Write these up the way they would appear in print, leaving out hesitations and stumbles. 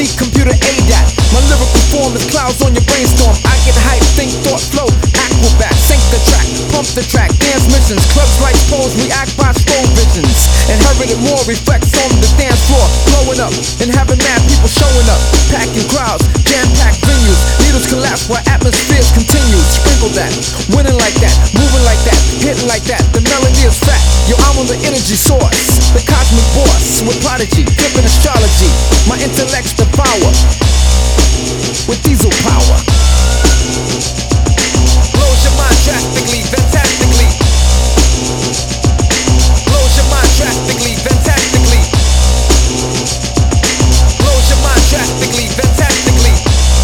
need computer aid that. My lyrical form is clouds on your brainstorm. I get hype, think, thought, flow, acrobat. Sync the track, pump the track, dance missions. Clubs like pose, react by slow visions. Inherited more, reflects on the dance floor. Blowing up and having mad people showing up. Packing crowds, jam-packed venues. Needles collapse while atmospheres continue. Sprinkle that, winning like that, moving like that, hitting like that. The melody is fat. Yo, I'm on the energy source, the cosmic boss with prodigy, flipping astrology. My intellect's the power with diesel power. Blows your mind drastically, fantastically. Blows your mind drastically, fantastically. Blows your mind drastically, fantastically.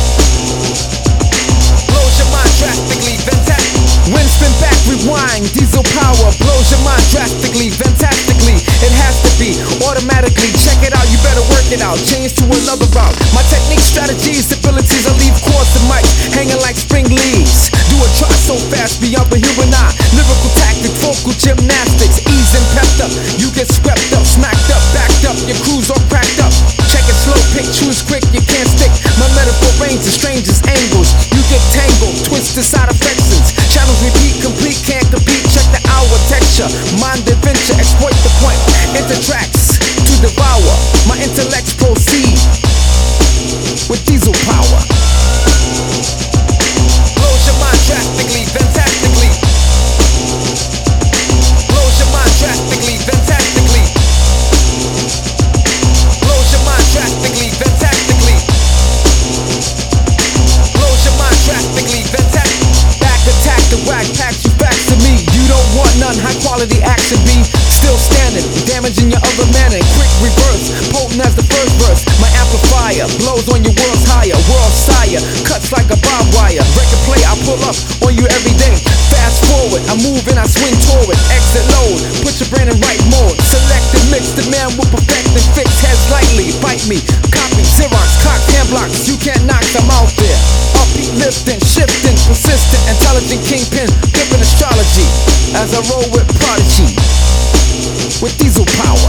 Blows your mind drastically, fantastically. When spin back, rewind, diesel power blows your mind drastically, fantastically. It has to be automatically. Check it out, you better work it out. Change to another route. My technique, strategies, abilities, I leave chords and mics hanging like spring leaves. Do a try so fast beyond the human eye. Lyrical tactic, vocal gymnastics, ease and pepped up. You get swept up, smacked up, backed up. Your crew's all cracked up. Check it slow, pick, choose quick, you can't stick. My metaphor range is strangest angles. You get tangled, twisted side affections. Channels repeat, complete, can't compete. Check the hour texture, mind adventure, exploit the point. Enter tracks to devour. My intellects proceed with diesel power. Blows your mind drastically, fantastically. Blows your mind drastically, fantastically. Blows your mind drastically, fantastically. Blows your mind drastically, fantastically. Back attack the whack, pack you back to me. You don't want none, high quality action be still standing, damaging your other manner. Quick reverse, potent as the first verse. My amplifier blows on your world's higher. World sire, cuts like a barbed wire. Record play, I pull up on you every day. Fast forward, I move and I swing toward. Exit load, put your brain in right mode. Select and mix, the man will perfect and fix. Heads lightly, bite me, copy, Xerox, cock, hand blocks. You can't knock, I'm out there. Upbeat, lifting, shifting, persistent, intelligent kingpin, flipping astrology. As I roll with prodigy, with diesel power.